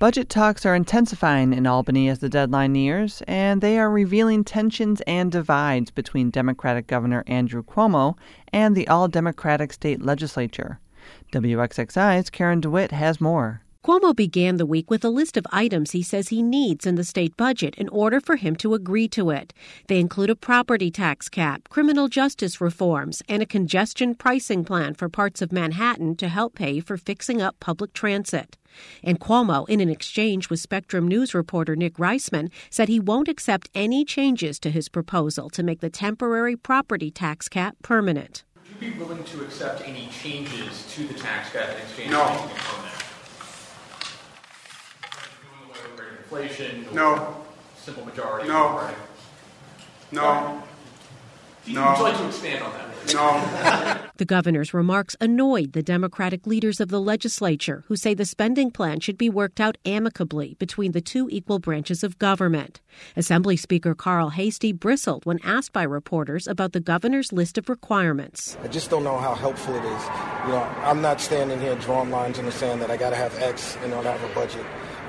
Budget talks are intensifying in Albany as the deadline nears, and they are revealing tensions and divides between Democratic Governor Andrew Cuomo and the all-Democratic state legislature. WXXI's Karen DeWitt has more. Cuomo began the week with a list of items he says he needs in the state budget in order for him to agree to it. They include a property tax cap, criminal justice reforms, and a congestion pricing plan for parts of Manhattan to help pay for fixing up public transit. And Cuomo, in an exchange with Spectrum News reporter Nick Reisman, said he won't accept any changes to his proposal to make the temporary property tax cap permanent. Would you be willing to accept any changes to the tax cap in exchange No. for making it permanent? Inflation? No. Simple majority? No. Right? No. Would you like to expand on that? No. The governor's remarks annoyed the Democratic leaders of the legislature, who say the spending plan should be worked out amicably between the two equal branches of government. Assembly Speaker Carl Heastie bristled when asked by reporters about the governor's list of requirements. I just don't know how helpful it is. I'm not standing here drawing lines in the sand that I got to have X in order to have a budget.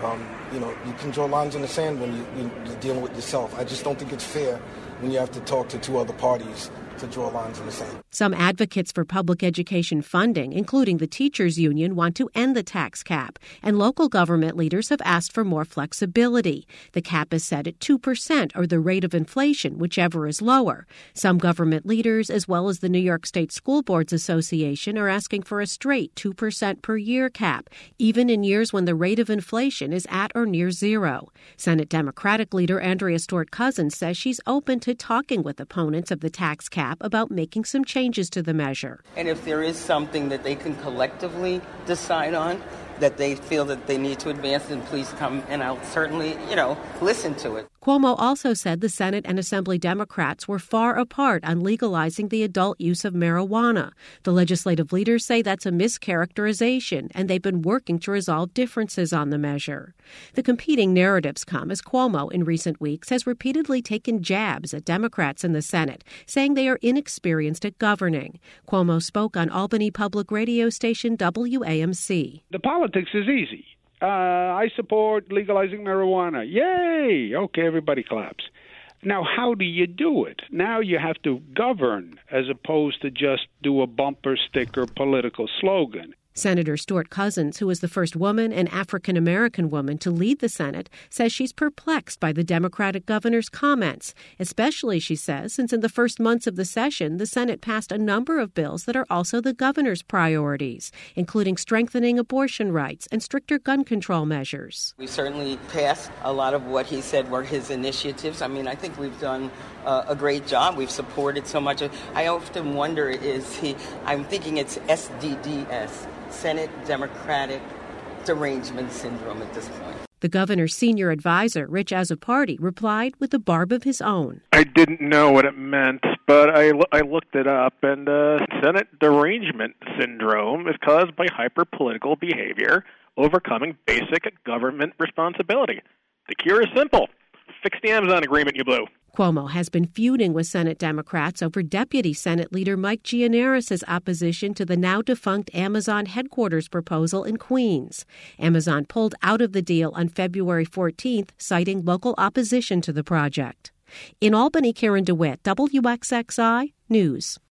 You can draw lines in the sand when you're dealing with yourself. I just don't think it's fair when you have to talk to two other parties to draw lines in the sand. Some advocates for public education funding, including the teachers union, want to end the tax cap, and local government leaders have asked for more flexibility. The cap is set at 2% or the rate of inflation, whichever is lower. Some government leaders, as well as the New York State School Boards Association, are asking for a straight 2% per year cap, even in years when the rate of inflation is at or near zero. Senate Democratic leader Andrea Stewart-Cousins says she's open to talking with opponents of the tax cap about making some changes to the measure. And if there is something that they can collectively decide on, that they feel that they need to advance, then please come, and I'll certainly, listen to it. Cuomo also said the Senate and Assembly Democrats were far apart on legalizing the adult use of marijuana. The legislative leaders say that's a mischaracterization, and they've been working to resolve differences on the measure. The competing narratives come as Cuomo, in recent weeks, has repeatedly taken jabs at Democrats in the Senate, saying they are inexperienced at governing. Cuomo spoke on Albany public radio station WAMC. The politics is easy. I support legalizing marijuana. Yay! Okay, everybody claps. Now, how do you do it? Now you have to govern as opposed to just do a bumper sticker political slogan. Senator Stewart-Cousins, who is the first woman and African-American woman to lead the Senate, says she's perplexed by the Democratic governor's comments, especially, she says, since in the first months of the session, the Senate passed a number of bills that are also the governor's priorities, including strengthening abortion rights and stricter gun control measures. We certainly passed a lot of what he said were his initiatives. I think we've done a great job. We've supported so much. I often wonder, I'm thinking it's SDDS. Senate Democratic Derangement Syndrome at this point. The governor's senior advisor, Rich Azzopardi, replied with a barb of his own. I didn't know what it meant, but I looked it up, and Senate Derangement Syndrome is caused by hyper-political behavior overcoming basic government responsibility. The cure is simple. Fix the Amazon agreement, you blew. Cuomo has been feuding with Senate Democrats over Deputy Senate Leader Mike Gianaris' opposition to the now-defunct Amazon headquarters proposal in Queens. Amazon pulled out of the deal on February 14th, citing local opposition to the project. In Albany, Karen DeWitt, WXXI News.